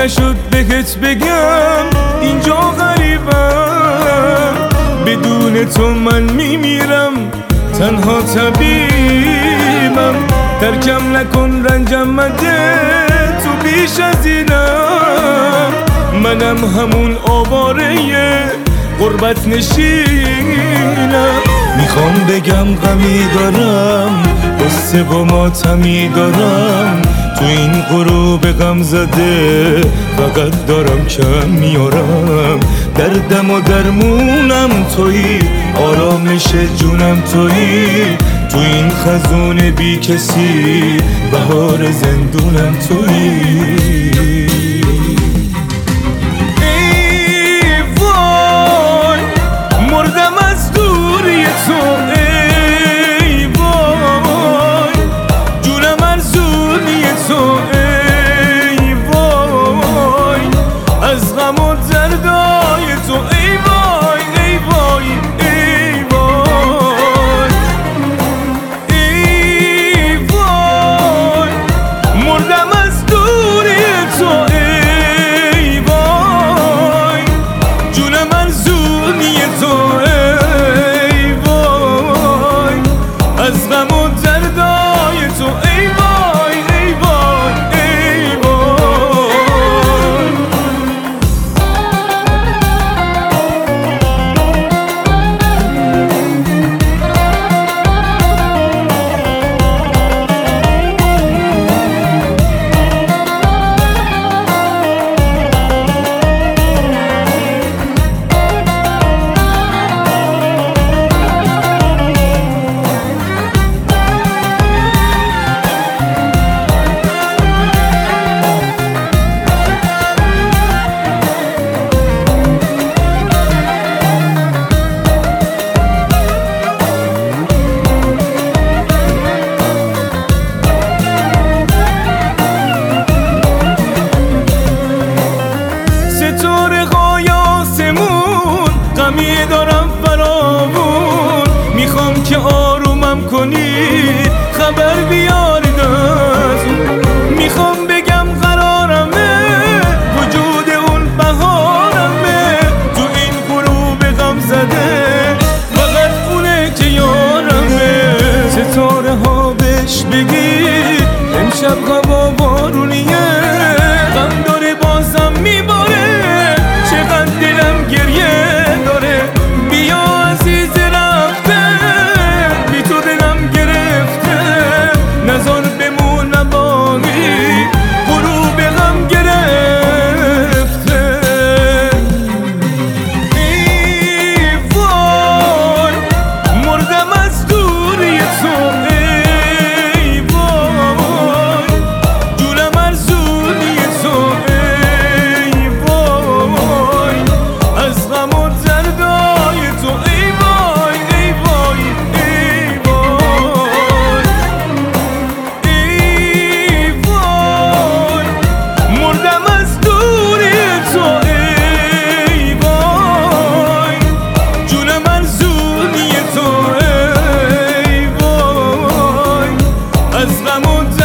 نشد بهت بگم اینجا غریبم، بدون تو من میمیرم، تنها طبیبم. ترکم نکن رنجم مده، تو بیش از اینم، منم همون آواره غربت نشینم. میخوام بگم غمی دارم، قصه و ماتمی دارم، تو این غروب غم زده فقط دارم کم میارم. دردم و درمونم تویی، آرامش جونم تویی، تو این خزون بی کسی بهار زندونم تویی. غمی دارم فراوون، میخوام که آرومم کنی، خبر بیارید از اون. میخوام بگم قرارمه، وجود اون بهارمه، تو این غروب غم زده فقط اونه که یارمه. ستاره ها بهش بگید امشب هوا بارونیه، غم داره بازم میباره، چقدر دلم گریه داره. بیا عزیز رفته، بی تو دلم گرفته، نظر بمونم باقی غروب غم گرفته. ای وای مردم از دوری تو، ای وای جونم ارزونی تو، ای وای از غم و دردای تو، ای وای ای وای ای وای ای وای مردم از دوری تو، ای وای جونم ارزونی تو، ای وای از غم و